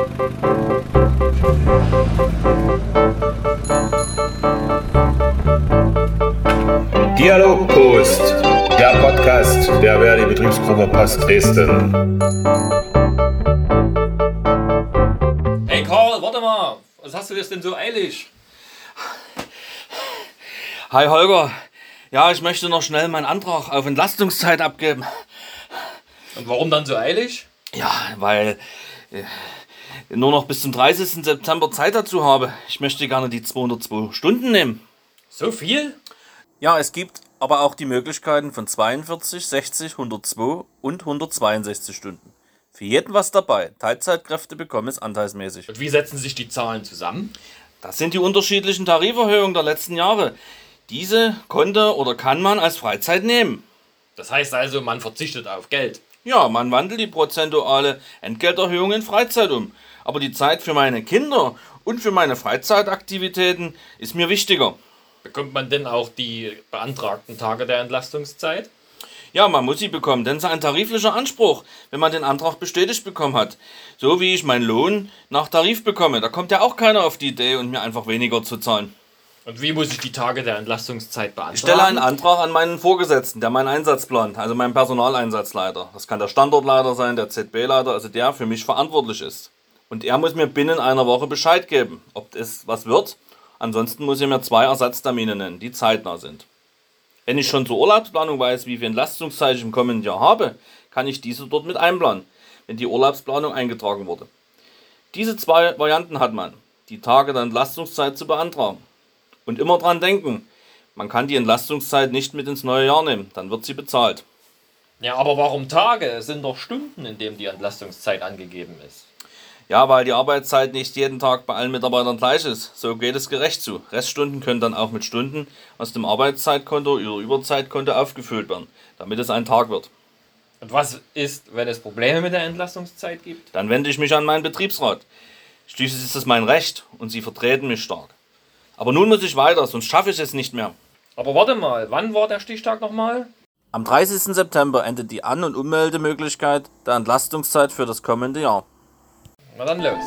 Dialogpost, der Podcast der Verdi Betriebsgruppe Post Dresden. Hey Karl, warte mal, was hast du das denn so eilig? Hi Holger, ja, ich möchte noch schnell meinen Antrag auf Entlastungszeit abgeben. Und warum dann so eilig? Ja, weil nur noch bis zum 30. September Zeit dazu habe. Ich möchte gerne die 202 Stunden nehmen. So viel? Ja, es gibt aber auch die Möglichkeiten von 42, 60, 102 und 162 Stunden. Für jeden was dabei. Teilzeitkräfte bekommen es anteilsmäßig. Und wie setzen sich die Zahlen zusammen? Das sind die unterschiedlichen Tariferhöhungen der letzten Jahre. Diese konnte oder kann man als Freizeit nehmen. Das heißt also, man verzichtet auf Geld. Ja, man wandelt die prozentuale Entgelterhöhung in Freizeit um. Aber die Zeit für meine Kinder und für meine Freizeitaktivitäten ist mir wichtiger. Bekommt man denn auch die beantragten Tage der Entlastungszeit? Ja, man muss sie bekommen, denn es ist ein tariflicher Anspruch, wenn man den Antrag bestätigt bekommen hat. So wie ich meinen Lohn nach Tarif bekomme. Da kommt ja auch keiner auf die Idee, und mir einfach weniger zu zahlen. Und wie muss ich die Tage der Entlastungszeit beantragen? Ich stelle einen Antrag an meinen Vorgesetzten, der meinen Einsatz plant, also meinen Personaleinsatzleiter. Das kann der Standortleiter sein, der ZB-Leiter, also der für mich verantwortlich ist. Und er muss mir binnen einer Woche Bescheid geben, ob es was wird. Ansonsten muss er mir 2 Ersatztermine nennen, die zeitnah sind. Wenn ich schon zur Urlaubsplanung weiß, wie viel Entlastungszeit ich im kommenden Jahr habe, kann ich diese dort mit einplanen, wenn die Urlaubsplanung eingetragen wurde. Diese 2 Varianten hat man, die Tage der Entlastungszeit zu beantragen. Und immer dran denken, man kann die Entlastungszeit nicht mit ins neue Jahr nehmen, dann wird sie bezahlt. Ja, aber warum Tage? Es sind doch Stunden, in denen die Entlastungszeit angegeben ist. Ja, weil die Arbeitszeit nicht jeden Tag bei allen Mitarbeitern gleich ist. So geht es gerecht zu. Reststunden können dann auch mit Stunden aus dem Arbeitszeitkonto oder Überzeitkonto aufgefüllt werden, damit es ein Tag wird. Und was ist, wenn es Probleme mit der Entlastungszeit gibt? Dann wende ich mich an meinen Betriebsrat. Schließlich ist es mein Recht und sie vertreten mich stark. Aber nun muss ich weiter, sonst schaffe ich es nicht mehr. Aber warte mal, wann war der Stichtag nochmal? Am 30. September endet die An- und Ummeldemöglichkeit der Entlastungszeit für das kommende Jahr. Na dann los.